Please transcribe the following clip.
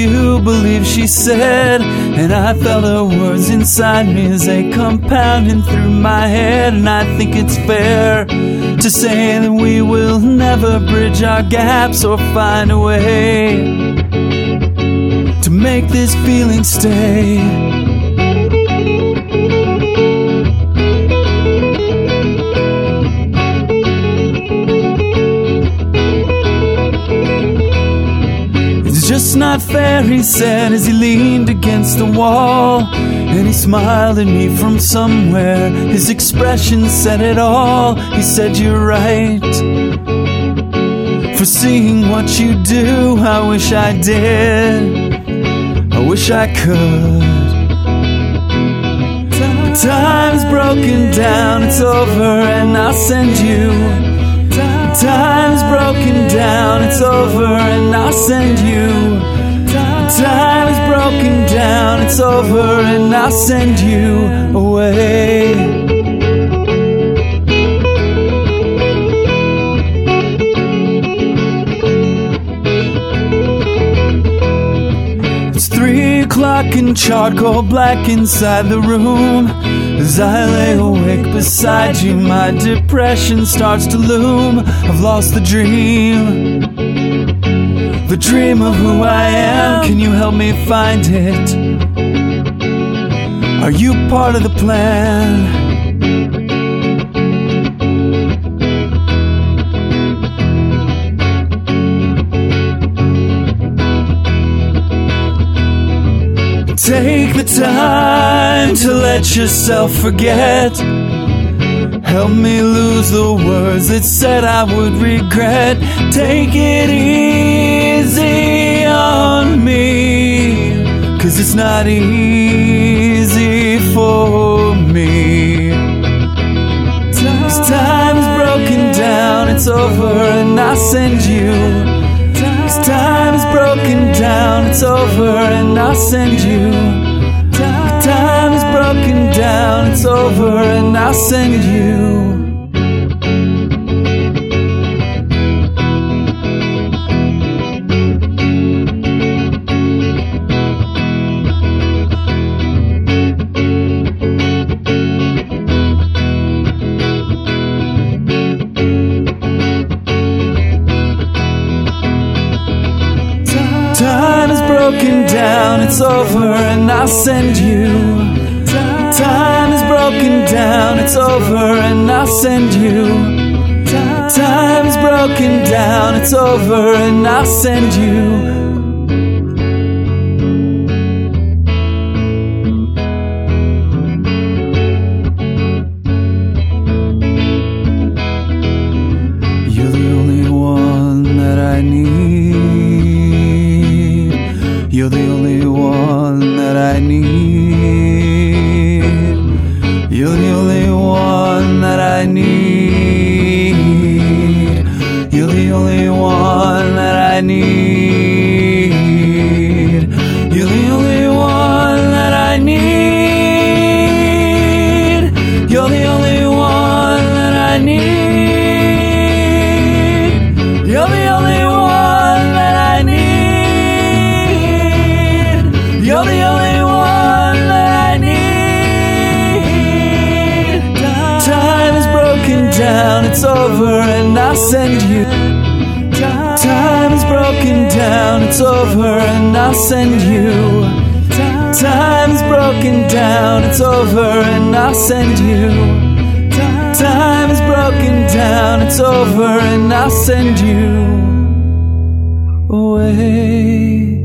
you believe she said? And I felt her words inside me as they compounding through my head. And I think it's fair to say that we will never bridge our gaps or find a way to make this feeling stay. Just not fair, he said as he leaned against the wall, and he smiled at me from somewhere. His expression said it all. He said, "You're right for seeing what you do. I wish I did, I wish I could. But time's broken down, it's over, and I'll send you. Time's broken down, it's over, and I'll send you. Time's broken down, it's over, and I'll send you away. It's 3 o'clock and charcoal black inside the room. As I lay awake beside you, my depression starts to loom. I've lost the dream of who I am. Can you help me find it? Are you part of the plan? Take the time to let yourself forget. Help me lose the words that said I would regret. Take it easy on me, 'cause it's not easy for me. 'Cause time's broken down, it's over, and I'll send you. 'Cause time's broken down, it's over, and I'll send you. Time's broken down, it's over, and I'll send you. Time is broken down, it's over, and I'll send you. Time is broken down, it's over, and I'll send you. Time is broken down, it's over, and I'll send you. You're the only one that I need. You're the only one that I need. You're the only one that I need. You're the only one that I need. You're the only one that I need. You're the only one that I need. You're the only one that I need. You're the only one that I need. Time is broken down, it's over, and I'll send you. Time is broken down, it's over, and I'll send you. Time is broken down, it's over, and I'll send you. Time is broken down, it's over, and I'll send you away.